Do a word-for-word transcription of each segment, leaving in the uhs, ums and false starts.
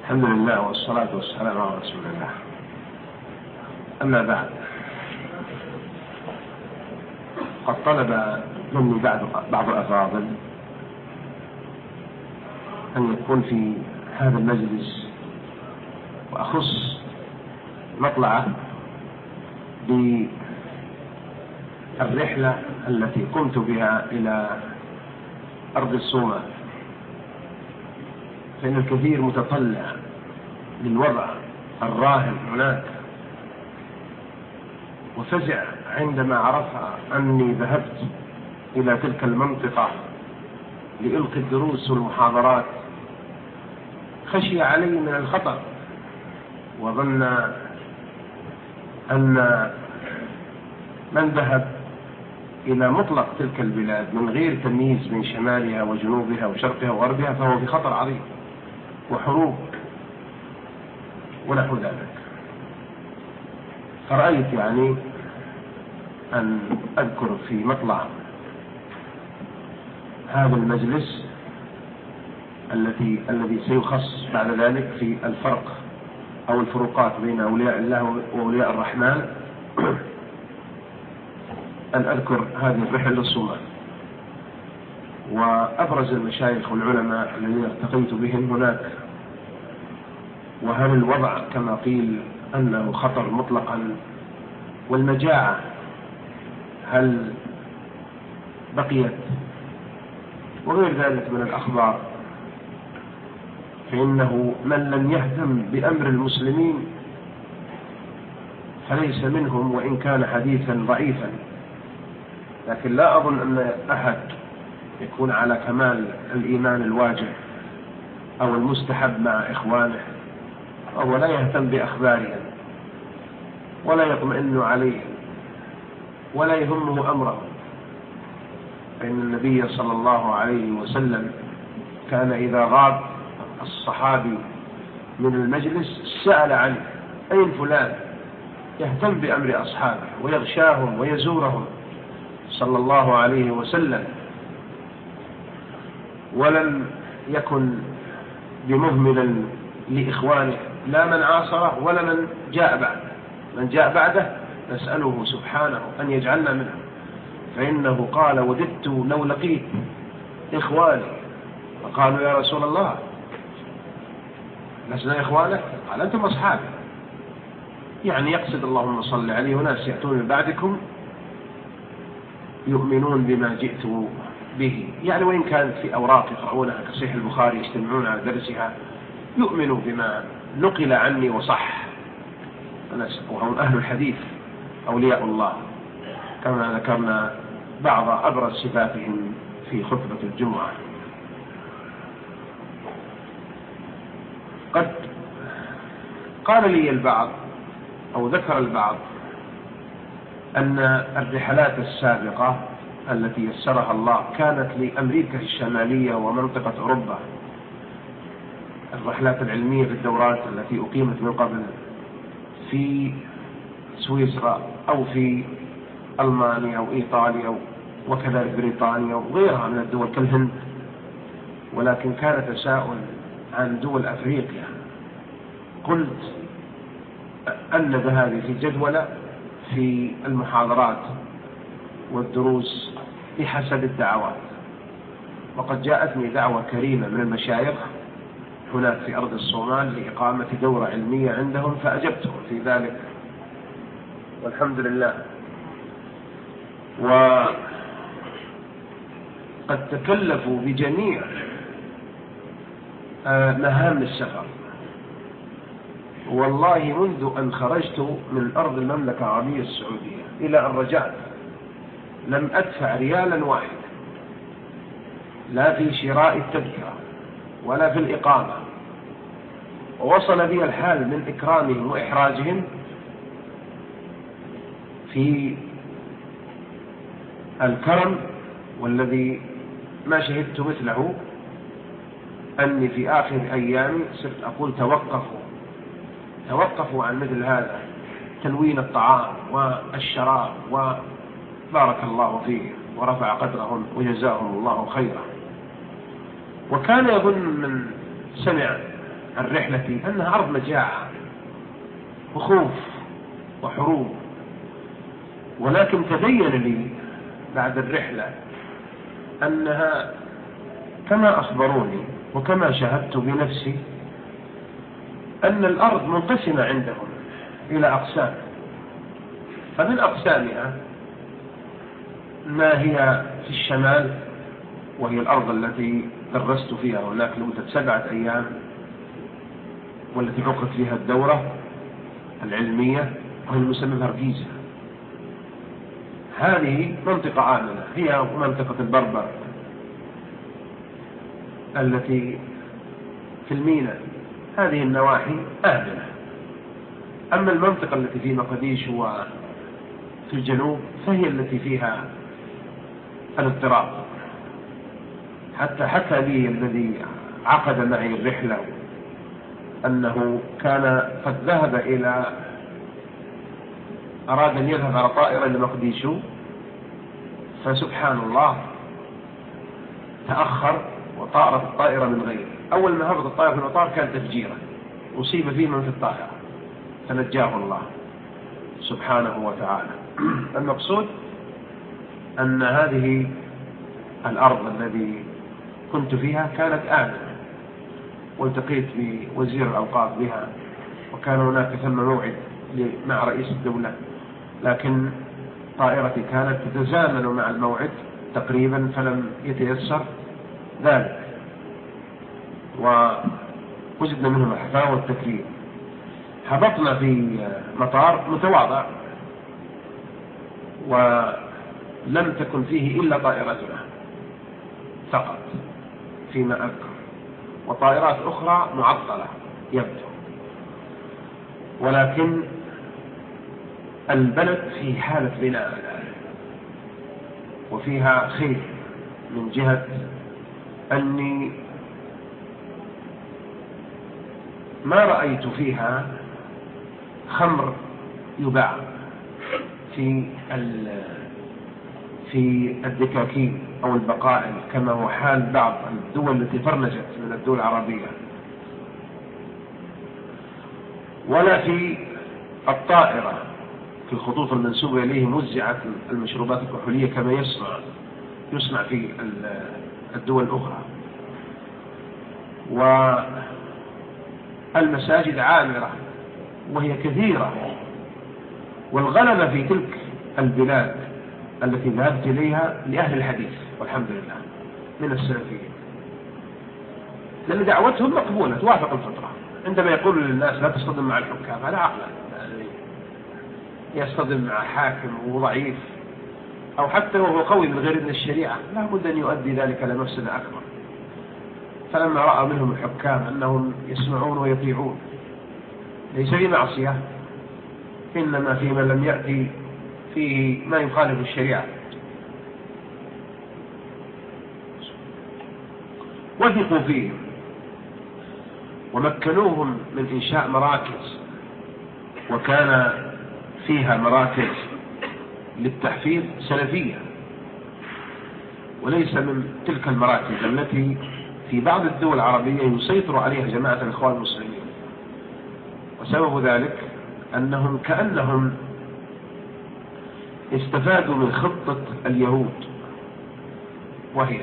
الحمد لله والصلاة والسلام على رسول الله. أما بعد، قد طلب مني بعض بعض الأفاضل أن يكون في هذا المجلس وأخص مطلعة بالرحلة التي قمت بها إلى أرض الصومال، فإن الكثير متطلع للوضع الراهن هناك، وفزع عندما عرف أني ذهبت إلى تلك المنطقة لألقي الدروس والمحاضرات. خشي علي من الخطر، وظن أن من ذهب إلى مطلق تلك البلاد من غير تمييز بين شمالها وجنوبها وشرقها وغربها فهو في خطر عظيم وحروب ونحو ذلك. فرأيت يعني أن أذكر في مطلع هذا المجلس التي الذي سيخص بعد ذلك في الفرق أو الفروقات بين أولياء الله وأولياء الرحمن، أن أذكر هذه الرحلة للصومال وأبرز المشايخ والعلماء الذين التقيت بهم هناك، وهل الوضع كما قيل أنه خطر مطلقا، والمجاعة هل بقيت، وغير ذلك من الأخبار. فإنه من لم يهتم بأمر المسلمين فليس منهم، وإن كان حديثا ضعيفا، لكن لا أظن أن أحد يكون على كمال الإيمان الواجب أو المستحب مع إخوانه وهو لا يهتم بأخبارهم ولا يطمئن عليهم ولا يهمه أمرهم. فإن النبي صلى الله عليه وسلم كان إذا غاب الصحابي من المجلس سأل عنه: أين فلان؟ يهتم بأمر أصحابه ويغشاهم ويزورهم صلى الله عليه وسلم، ولم يكن بمهمل لإخوانه لا من عاصره ولا من جاء بعده. من جاء بعده نسأله سبحانه أن يجعلنا منه، فإنه قال: وددت لو لقيت إخواني. فقالوا: يا رسول الله لسنا إخوانك؟ قال: أنتم أصحابي. يعني يقصد اللهم صل عليه: وناس يأتون من بعدكم يؤمنون بما جئت به، يعني وإن كانت في أوراق يقرؤونها كصحيح البخاري يجتمعون على درسها يؤمنوا بما نقل عني وصح، وهم أهل الحديث أولياء الله كما ذكرنا بعض أبرز صفاتهم في خطبة الجمعة. قد قال لي البعض أو ذكر البعض أن الرحلات السابقة التي يسرها الله كانت لأمريكا الشمالية ومنطقة أوروبا، الرحلات العلمية في الدورات التي أقيمت من قبل في سويسرا أو في ألمانيا أو إيطاليا وكذلك بريطانيا وغيرها من الدول كالهند، ولكن كان تساؤل عن دول أفريقيا. قلت أن ذهابي في جدولة في المحاضرات والدروس بحسب الدعوات، وقد جاءتني دعوة كريمة من المشايخ هناك في أرض الصومال لإقامة دورة علمية عندهم، فأجبتهم في ذلك والحمد لله. وقد تكلفوا بجميع مهام السفر، والله منذ أن خرجت من أرض المملكة العربية السعودية إلى أن رجعت لم أدفع ريالا واحد، لا في شراء التذكرة ولا في الإقامة. ووصل بي الحال من إكرامهم وإحراجهم في الكرم، والذي ما شهدت مثله أني في آخر أيامي صرت أقول: توقفوا توقفوا عن مثل هذا، تلوين الطعام والشراب، وبارك الله فيه ورفع قدرهم وجزاهم الله خيرا. وكان يظن من سمع الرحلة أنها أرض مجاعة وخوف وحروب، ولكن تبين لي بعد الرحلة أنها كما أخبروني وكما شاهدت بنفسي أن الأرض منقسمة عندهم إلى أقسام، فمن أقسامها ما هي في الشمال، وهي الأرض التي درست فيها هناك لمدة سبعة أيام والتي عقدت فيها الدورة العلمية، وهي المسمى بهرجيزة. هذه منطقة آمنة، هي منطقة البربر التي في الميناء، هذه النواحي آمنة. أما المنطقة التي في مقديشو وفي الجنوب فهي التي فيها الاضطراب. حتى حكى لي الذي عقد معي الرحلة أنه كان قد ذهب إلى أراد أن يذهب على طائرة لمقديشو، فسبحان الله تأخر وطارت الطائرة من غيره. أول ما هبط الطائرة في المطار كان تفجيرا، أصيب فيه من في الطائرة فنجاه الله سبحانه وتعالى. المقصود أن هذه الأرض التي كنت فيها كانت آمنة، والتقيت بوزير الأوقاف بها، وكان هناك ثم موعد مع رئيس الدولة، لكن طائرتي كانت تتزامن مع الموعد تقريبا فلم يتيسر ذلك، ووجدنا منهم الحفاوة والتكريم. هبطنا في مطار متواضع ولم تكن فيه إلا طائرتنا فقط فيما أذكر، وطائرات أخرى معطلة يبدو، ولكن البلد في حالة بناء الآن وفيها خير، من جهة أني ما رأيت فيها خمر يباع في في الدكاكين أو البقائل كما هو حال بعض الدول التي فرنجت من الدول العربية، ولا في الطائرة في الخطوط المنسوبة إليهم وزعت المشروبات الكحولية كما يصنع يصنع في الدول الأخرى. والمساجد عامرة وهي كثيرة، والغلبة في تلك البلاد التي ذهبت إليها لأهل الحديث والحمد لله من السلفيين، لأن دعوتهم مقبولة توافق الفطرة. عندما يقول للناس لا تصطدم مع الحكام، هذا عقلا يعني يصطدم مع حاكم وضعيف أو حتى وهو قوي من غير إذن الشريعة، لا بد أن يؤدي ذلك إلى مفسدة أكبر. فلما رأى منهم الحكام أنهم يسمعون ويطيعون ليس في معصية، إنما في من لم يأتي فيه ما يخالف الشريعة، وثقوا فيهم ومكنوهم من إنشاء مراكز، وكان فيها مراكز للتحفيظ سلفية، وليس من تلك المراكز التي في بعض الدول العربية يسيطر عليها جماعة الإخوان المسلمين. وسبب ذلك أنهم كأنهم استفادوا من خطة اليهود، وهي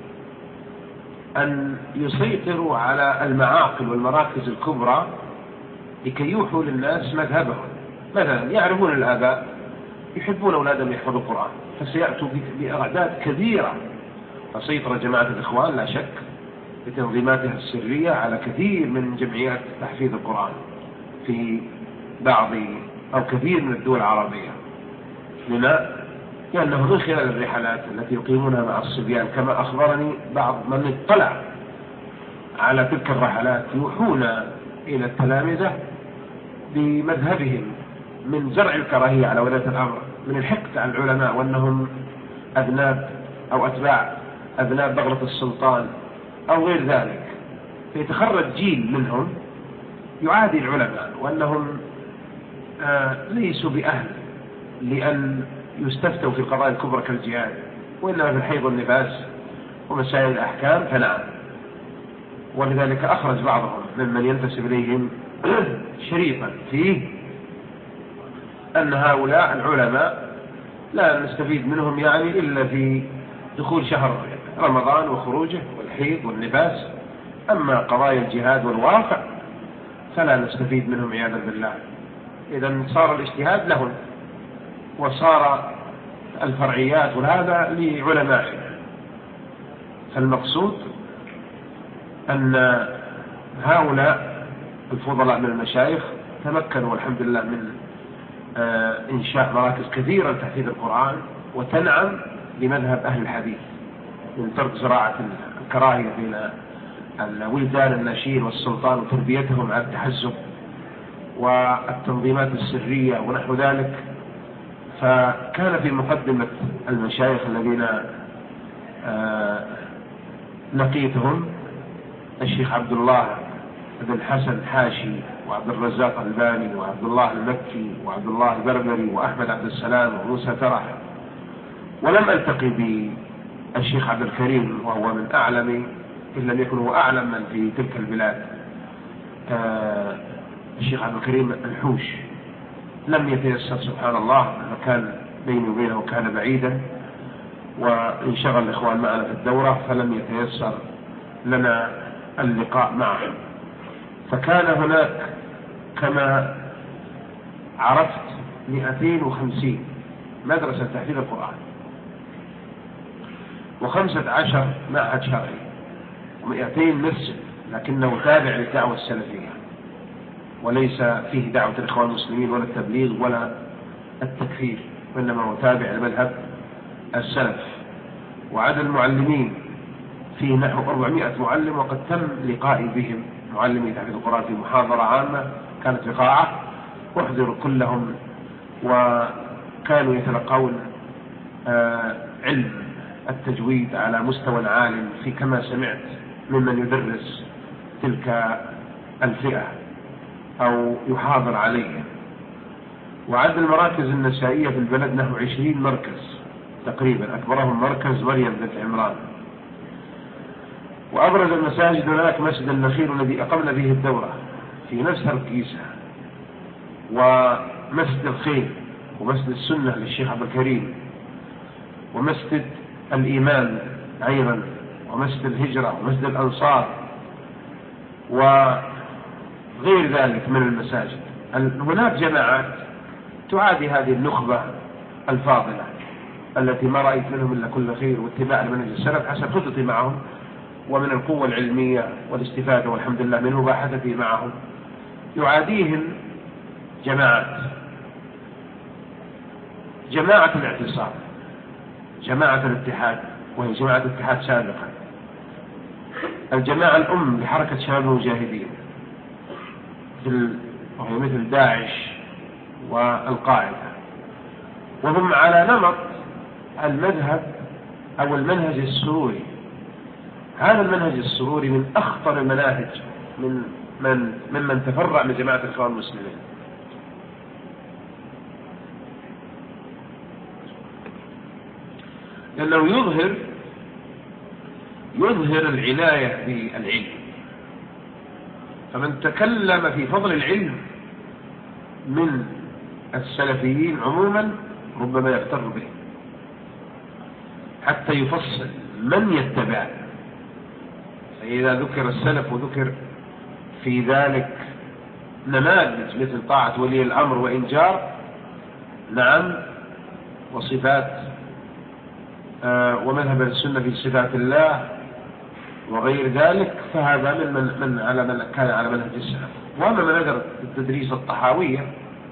أن يسيطروا على المعاقل والمراكز الكبرى لكي يوحوا للناس مذهبهم. مثلا يعرفون الآباء يحبون أولادهم يحفظوا القرآن، فسيأتوا بأعداد كبيرة، فسيطر جماعة الإخوان لا شك بتنظيماتها السرية على كثير من جمعيات تحفيظ القرآن في بعض أو كثير من الدول العربية. لما؟ لأنه من خلال الرحلات التي يقيمونها مع الصبيان كما أخبرني بعض من اطلع على تلك الرحلات يوحون إلى التلامذة بمذهبهم من زرع الكراهية على ولاة الأمر، من الحقد على العلماء وأنهم أذناب أو أتباع أذناب بغلة السلطان أو غير ذلك، فيتخرج جيل منهم يعادي العلماء وأنهم آه ليسوا بأهل لأن يستفتوا في القضايا الكبرى كالجهاد، وإنما في الحيض والنفاس ومسائل الأحكام فنعم. ولذلك أخرج بعضهم ممن ينتسب إليهم شريطا فيه أن هؤلاء العلماء لا نستفيد منهم يعني إلا في دخول شهر رمضان وخروجه والحيض والنفاس، أما قضايا الجهاد والواقع فلا نستفيد منهم عياذا بالله. إذا صار الاجتهاد لهم وصار الفرعيات وهذا لعلمائنا. فالمقصود أن هؤلاء الفضلاء من المشايخ تمكنوا والحمد لله من إنشاء مراكز كثيرة لتحفيظ القرآن، وتنعم بمذهب أهل الحديث من ترك زراعة الكراهية بين الولدان الناشئين والسلطان وتربيتهم على التحزب والتنظيمات السرية ونحو ذلك. فكان في مقدمة المشايخ الذين لقيتهم الشيخ عبد الله بن الحسن الحاشي وعبد الرزاق الباني وعبد الله المكي وعبد الله البربري وأحمد عبد السلام وموسى ترح. ولم ألتقي بالشيخ عبد الكريم وهو من أعلم إن لم يكن هو أعلم من في تلك البلاد، آه الشيخ عبد الكريم الحوش لم يتيسر سبحان الله، كان بيني وبينه كان بعيدا وانشغل الإخوان معنا في الدورة فلم يتيسر لنا اللقاء معه. فكان هناك كما عرفت مئتين وخمسين مدرسة تحفيظ القرآن وخمسة عشر معهد شرعي ومئتين مسجد، لكنه تابع للدعوة السلفية وليس فيه دعوة الإخوان المسلمين ولا التبليغ ولا التكفير، وإنما هو تابع لمذهب السلف. وعدد المعلمين فيه نحو أربعمائة معلم، وقد تم لقائي بهم معلمي تحفيظ القرآن في محاضرة عامة كانت في قاعة أحضر كلهم، وكانوا يتلقون آه علم التجويد على مستوى عال في كما سمعت ممن يدرس تلك الفئة أو يحاضر عليها. وعدد المراكز النسائية في البلد نحو عشرين مركز تقريبا، أكبرهم مركز مريم بنت عمران. وأبرز المساجد هناك مسجد النخيل الذي أقمنا به الدورة في نفس هرقيسة، ومسجد الخير، ومسجد السنة للشيخ عبد الكريم، ومسجد الإيمان أيضا، ومسجد الهجرة، ومسجد الأنصار، وغير ذلك من المساجد. هناك جماعات تعادي هذه النخبة الفاضلة التي ما رأيت منهم إلا كل خير واتباع لمنهج السلف حسب خطتي معهم، ومن القوة العلمية والاستفادة والحمد لله من مباحثتي معهم. يعاديهم جماعات، جماعة الاعتصام، جماعة الاتحاد وهي جماعة الاتحاد سابقا، الجماعة الأم لحركة شباب المجاهدين وهي مثل داعش والقاعدة، وهم على نمط المذهب أو المنهج السروري. هذا المنهج السروري من أخطر المناهج من من ممن تفرع من جماعة الإخوان المسلمين. لأنه يظهر يظهر العناية بالعلم، فمن تكلم في فضل العلم من السلفيين عموما ربما يغتر به حتى يفصل من يتبع. فإذا ذكر السلف وذكر في ذلك نماذج مثل طاعة ولي الأمر وإن جار، نعم، وصفات آه ومذهب السنة في صفات الله وغير ذلك، فهذا من, من, من على من كان على منهج السلف. وأما من نظر التدريس الطحاوية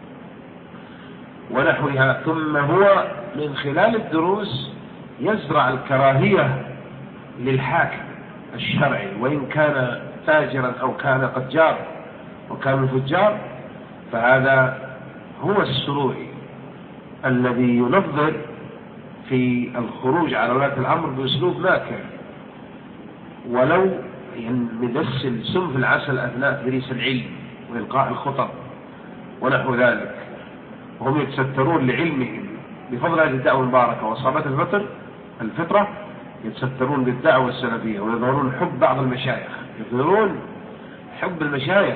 ونحوها، ثم هو من خلال الدروس يزرع الكراهية للحاكم الشرعي وإن كان فاجرا أو كان قد جار وكان فجار، فهذا هو السروري الذي ينظر في الخروج على ولاة الأمر بأسلوب ماكر، ولو يدس السم في العسل أثناء تدريس العلم وإلقاء الخطب ونحو ذلك، وهم يتسترون لعلمهم بفضل هذه الدعوة المباركة وصابت الفطر الفطرة، يتسترون بالدعوة السلفية ويظهرون حب بعض المشايخ يظهرون حب المشايخ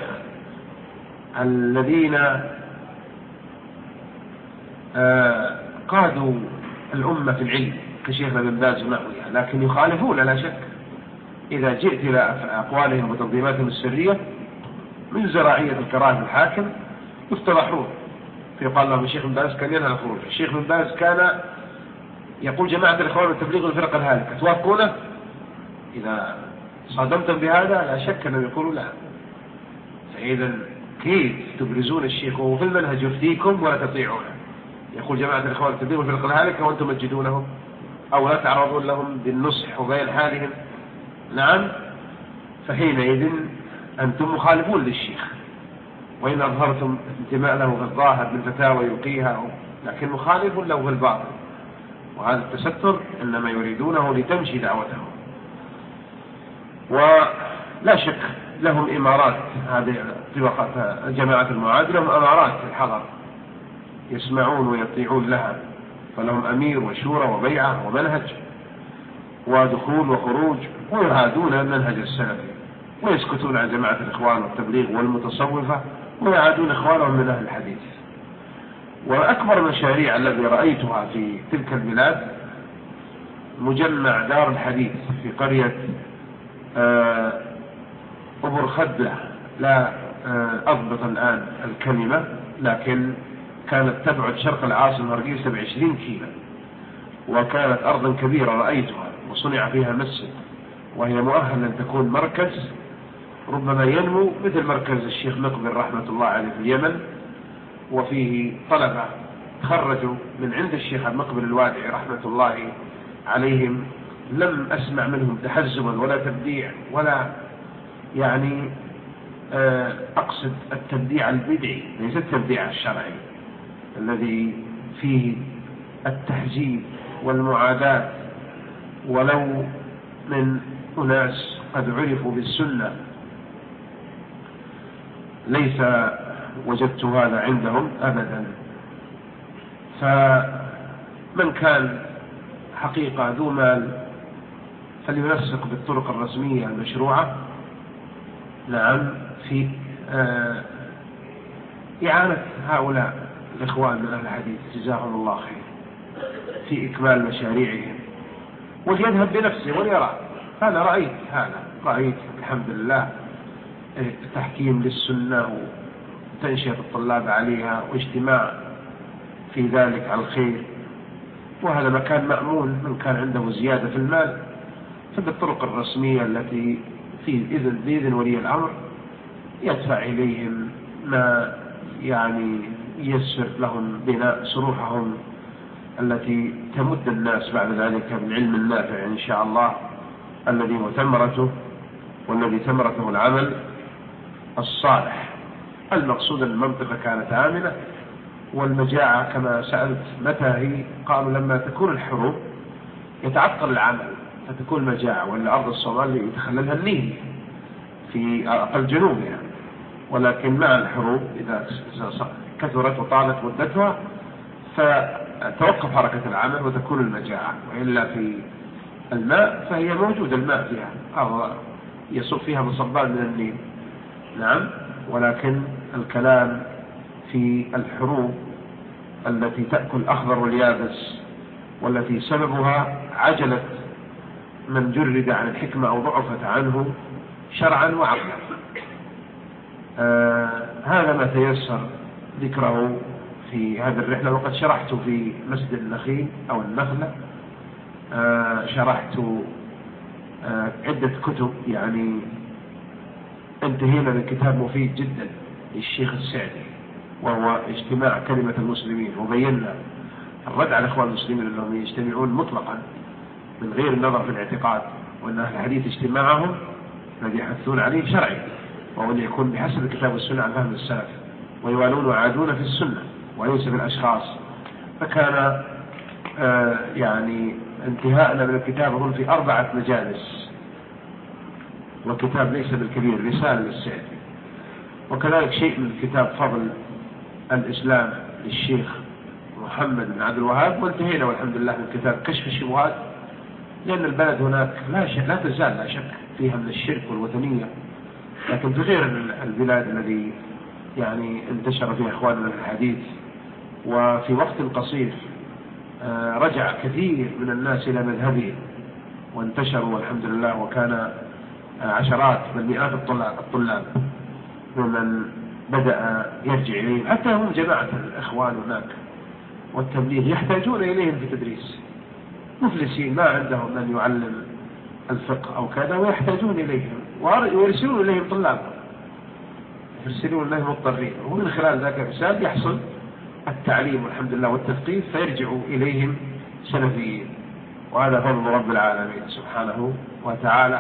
الذين آه قادوا الأمة في العلم كشيخنا بن باز ونحوه، لكن يخالفون لا شك. إذا جئت إلى أقوالهم وتنظيماتهم السرية من زراعية الكراهة الحاكم يفتضحون، فيقال لهم الشيخ بن باز كان ينهى الخروج، الشيخ بن باز كان يقول جماعة الإخوان والتبليغ والفرق الهالكة، توافقونه؟ إذا صادمتم بهذا لا شك أنهم يقولوا لا. فإذا كيف تبرزون الشيخ وهو في المنهج يفتيكم ولا تطيعونه؟ يقول جماعة الإخوان والتبليغ والفرق الهالكة وأنتم مجدونهم أو لا تعرضون لهم بالنصح وبين حالهم. نعم، فحينئذ أنتم مخالفون للشيخ، وإن أظهرتم انتماء له في الظاهر من فتاوى يلقيها، لكن مخالف له في الباطن. وهذا التستر إنما يريدونه لتمشي دعوتهم. ولا شك لهم إمارات، هذه طبقة جماعة المعاد لهم أمارات في الحضر يسمعون ويطيعون لها، فلهم أمير وشورى وبيعة ومنهج ودخول وخروج، ويعادون المنهج السلفي ويسكتون عن جماعة الإخوان والتبليغ والمتصوفة ويعادون إخوانهم من أهل الحديث. وأكبر المشاريع التي رأيتها في تلك البلاد مجمع دار الحديث في قرية أبر خدلة، لا أضبط الآن الكلمة، لكن كانت تبعد شرق العاصمة هرقيسة بعشرين كيلو، وكانت أرضا كبيرة رأيتها وصنع فيها مسجد، وهي مؤهلة أن تكون مركز ربما ينمو مثل مركز الشيخ مقبل رحمة الله عليه في اليمن، وفيه طلبة خرجوا من عند الشيخ مقبل الوادعي رحمة الله عليهم لم أسمع منهم تحزبا ولا تبديع، ولا يعني أقصد التبديع البدعي، ليس التبديع الشرعي الذي فيه التحجيب والمعاداة، ولو من أناس قد عرفوا بالسنة ليس وجدت هذا عندهم أبدا. فمن كان حقيقة ذو مال فلينسق بالطرق الرسمية المشروعة، نعم، في آه إعانة هؤلاء الإخوان من أهل الحديث جزاهم الله خير في إكمال مشاريعهم، وليذهب بنفسه وليرى. أنا رأيت هذا، رأيت الحمد لله تحكيم للسنة وتنشئة الطلاب عليها واجتماع في ذلك على الخير، وهذا مكان مأمون. من كان عنده زيادة في المال فبالطرق الرسمية التي في إذن بإذن ولي الأمر يدفع إليهم ما يعني ييسر لهم بناء صروحهم التي تمد الناس بعد ذلك بالعلم النافع إن شاء الله، الذي هو ثمرته والذي ثمرته العمل الصالح. المقصود أن المنطقة كانت آمنة، والمجاعة كما سألت متى هي، قالوا لما تكون الحروب يتعطل العمل فتكون مجاعة، ولا أرض الصومال يتخللها النيل في أقل جنوبها، ولكن مع الحروب إذا كثرت وطالت مدتها فتوقف حركة العمل وتكون المجاعة. وإلا في الماء فهي موجودة، الماء فيها أو يصب فيها مصبان من النيل، نعم، ولكن الكلام في الحروب التي تأكل الأخضر واليابس، والتي سببها عجلة من جرد عن الحكمة أو ضعفت عنه شرعا وعقلا. آه هذا ما تيسر ذكره في هذه الرحلة، وقد شرحت في مسجد النخيل أو النخلة، آه شرحت آه عدة كتب، يعني انتهينا من كتاب مفيد جدا للشيخ السعدي وهو اجتماع كلمة المسلمين، وبينا الرد على الإخوان المسلمين أنهم يجتمعون مطلقا من غير النظر في الاعتقاد، وأن أهل الحديث اجتماعهم الذي يحثون عليه شرعي، وهو أن يكون بحسب الكتاب والسنة عن فهم السلف، ويوالون وعادون في السنة وليس في الأشخاص. فكان آه يعني انتهاءنا من الكتاب هم في أربعة مجالس، والكتاب ليس بالكبير، رسالة للسعدي. وكذلك شيء من كتاب فضل الإسلام للشيخ محمد بن عبد الوهاب، وانتهينا والحمد لله من كتاب كشف الشبهات لأن البلد هناك لا شك لا تزال لا شك فيها من الشرك والوثنية، لكن في غير البلاد الذي يعني انتشر فيها إخواننا الحديث، وفي وقت قصير رجع كثير من الناس إلى مذهبهم وانتشروا والحمد لله، وكان عشرات بل مئات الطلاب الطلاب ممن بدأ يرجع إليهم، حتى هم جماعة الإخوان هناك والتبليغ يحتاجون إليهم في تدريس، مفلسين ما عندهم من يعلم الفقه أو كذا ويحتاجون إليهم ويرسلون إليهم طلاب، يرسلون إليهم مضطرين، ومن خلال ذلك الرسال يحصل التعليم والحمد لله والتثقيف فيرجعوا إليهم سلفيين، وهذا فضل رب العالمين سبحانه وتعالى.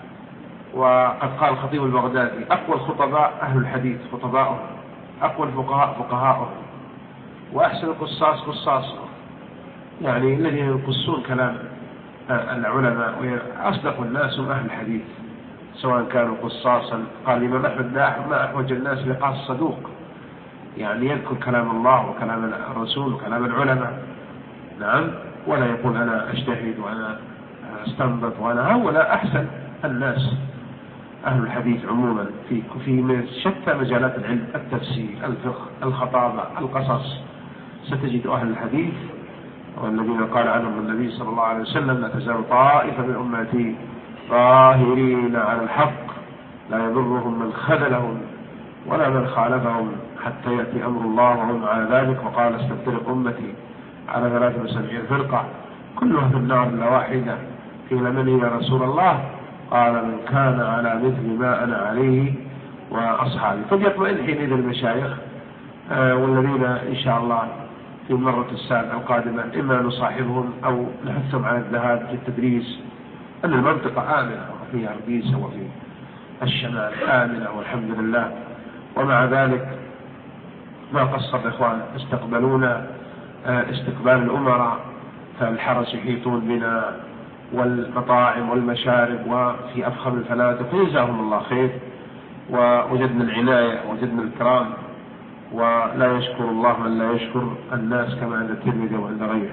وقد قال الخطيب البغدادي: أقوى الخطباء أهل الحديث خطباؤهم، أقوى الفقهاء فقهاؤهم، وأحسن القصاص قصاصهم، يعني الذين يقصون كلام العلماء، وأصدق الناس هم أهل الحديث سواء كانوا قصاصا. قال الإمام أحمد: ما أحوج الناس لقاص صدوق، يعني يذكر كلام الله وكلام الرسول وكلام العلماء، نعم، ولا يقول أنا أجتهد وأنا أستنبط وأنا هؤلاء أحسن الناس أهل الحديث عموما في في شتى مجالات العلم، التفسير، الفقه، الخطابة، القصص، ستجد أهل الحديث والذين قال عنهم النبي صلى الله عليه وسلم: لا تزال طائفة من أمتي ظاهرين على الحق لا يضرهم من خذلهم ولا من خالفهم حتى يأتي أمر الله وهم على ذلك. وقال: استفترق أمتي على ثلاث وسبعين فرقة كلها في النار إلا واحدة. قيل: من هي يا رسول الله؟ قال: من كان على مثل ما أنا عليه وأصحابي. فليطمئن حينئذ المشايخ آه والذين إن شاء الله في المرة السابعة القادمة إما نصاحبهم أو نحثهم على الذهاب في التدريس، أن المنطقة آمنة وفيها رقيسة وفي الشمال آمنة والحمد لله. ومع ذلك ما قصر الإخوان استقبلونا استقبال الأمراء، فالحرس يحيطون بنا والمطاعم والمشارب وفي أفخم الفنادق، جزاهم الله خير، ووجدنا العناية ووجدنا الكرام، ولا يشكر الله من لا يشكر الناس كما عند الترمذي وعند غيره.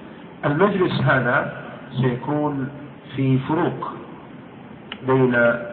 المجلس هذا سيكون في فروق بين